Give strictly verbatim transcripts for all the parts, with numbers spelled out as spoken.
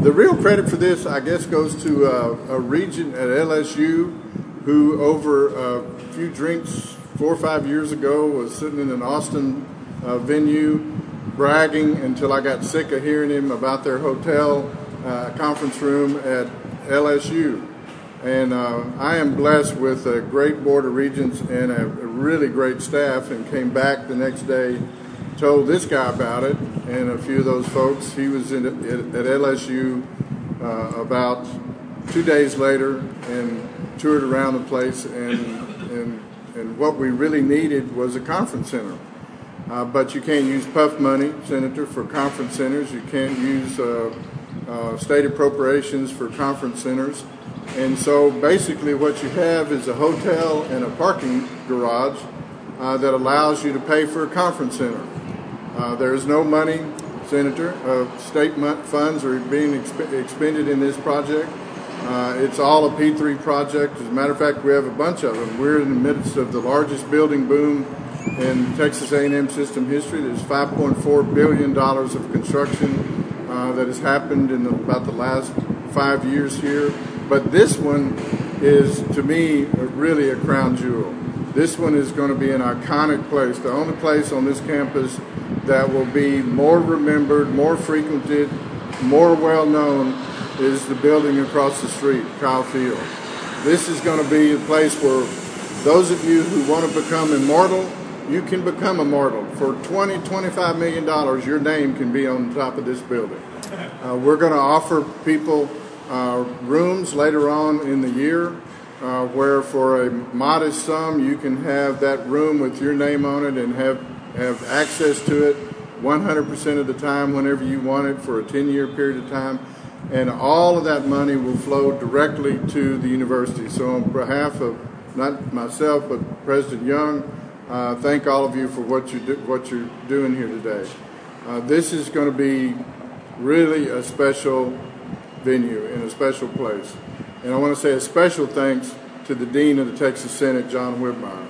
the real credit for this, I guess, goes to uh, a regent at L S U who, over a few drinks four or five years ago, was sitting in an Austin uh, venue bragging until I got sick of hearing him about their hotel uh, conference room at L S U. And uh, I am blessed with a great board of regents and a, a really great staff, and came back the next day, told this guy about it and a few of those folks. He was in, at, at L S U uh, about two days later and toured around the place, and, and, and what we really needed was a conference center. Uh, but you can't use puff money, Senator, for conference centers. You can't use uh, uh, state appropriations for conference centers. And so basically what you have is a hotel and a parking garage uh, that allows you to pay for a conference center. Uh, there is no money, Senator. Uh, state funds are being exp- expended in this project. Uh, it's all a P three project. As a matter of fact, we have a bunch of them. We're in the midst of the largest building boom in Texas A and M system history. There's five point four billion dollars of construction uh, that has happened in the, about the last five years here. But this one is, to me, really a crown jewel. This one is going to be an iconic place, the only place on this campus that will be more remembered, more frequented, more well-known is the building across the street, Kyle Field. This is going to be a place where those of you who want to become immortal, you can become immortal. For twenty, twenty-five million dollars, your name can be on top of this building. Uh, we're going to offer people uh, rooms later on in the year uh, where for a modest sum you can have that room with your name on it and have, have access to it one hundred percent of the time whenever you want it for a ten-year period of time. And all of that money will flow directly to the university. So on behalf of not myself but President Young, uh, thank all of you for what, you do, what you're doing here today. Uh, this is going to be really a special venue in a special place. And I want to say a special thanks to the Dean of the Texas Senate, John Whitmire.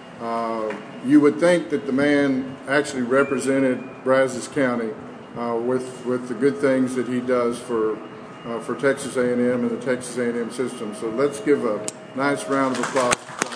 Uh, you would think that the man actually represented Brazos County uh, with with the good things that he does for uh, for Texas A and M and the Texas A and M system. So let's give a nice round of applause to John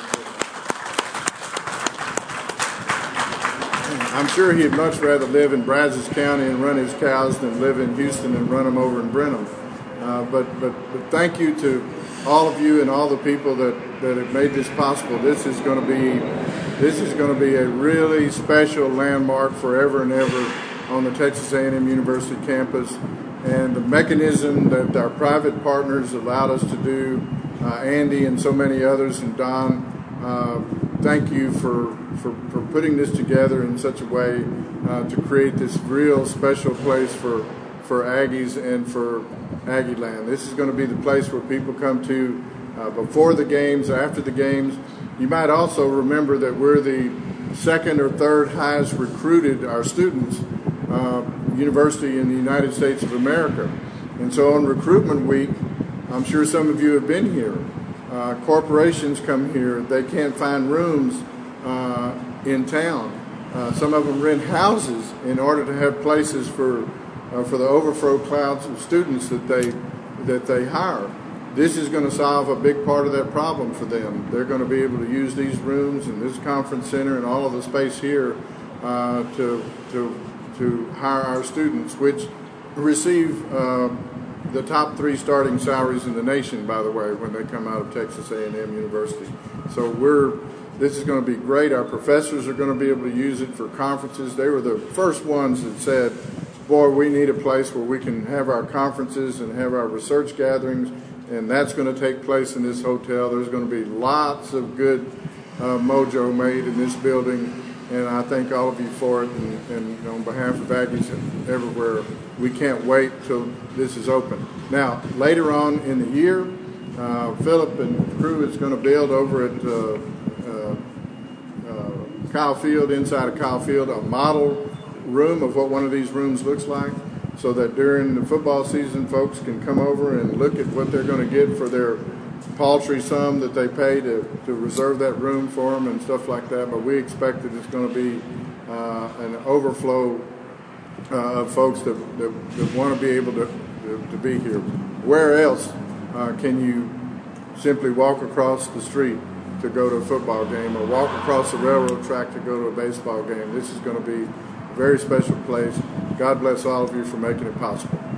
Whitmire. I'm sure he'd much rather live in Brazos County and run his cows than live in Houston and run them over in Brenham. Uh, but, but but thank you to all of you and all the people that, that have made this possible. This is going to be this is going to be a really special landmark forever and ever on the Texas A and M University campus. And the mechanism that our private partners allowed us to do, uh, Andy and so many others, and Don, uh, thank you for, for, for putting this together in such a way uh, to create this real special place for, for Aggies and for Aggie Land. This is going to be the place where people come to uh, before the games, after the games. You might also remember that we're the second or third highest recruited, our students, uh, university in the United States of America. And so on recruitment week, I'm sure some of you have been here. Uh, corporations come here. They can't find rooms uh, in town. Uh, some of them rent houses in order to have places for Uh, for the overflow clouds of students that they that they hire. This is going to solve a big part of that problem for them. They're going to be able to use these rooms and this conference center and all of the space here uh, to to to hire our students, which receive uh, the top three starting salaries in the nation, by the way, when they come out of Texas A and M University. So we're this is going to be great. Our professors are going to be able to use it for conferences. They were the first ones that said, boy, we need a place where we can have our conferences and have our research gatherings, and that's going to take place in this hotel. There's going to be lots of good uh, mojo made in this building, and I thank all of you for it. And, and on behalf of Aggies everywhere, we can't wait till this is open. Now, later on in the year, uh, Philip and the crew is going to build over at uh, uh, uh, Kyle Field, inside of Kyle Field, a model room of what one of these rooms looks like, so that during the football season folks can come over and look at what they're going to get for their paltry sum that they pay to, to reserve that room for them and stuff like that. But we expect that it's going to be uh, an overflow uh, of folks that, that, that want to be able to to, to be here. Where else uh, can you simply walk across the street to go to a football game or walk across the railroad track to go to a baseball game? This is going to be a very special place. God bless all of you for making it possible.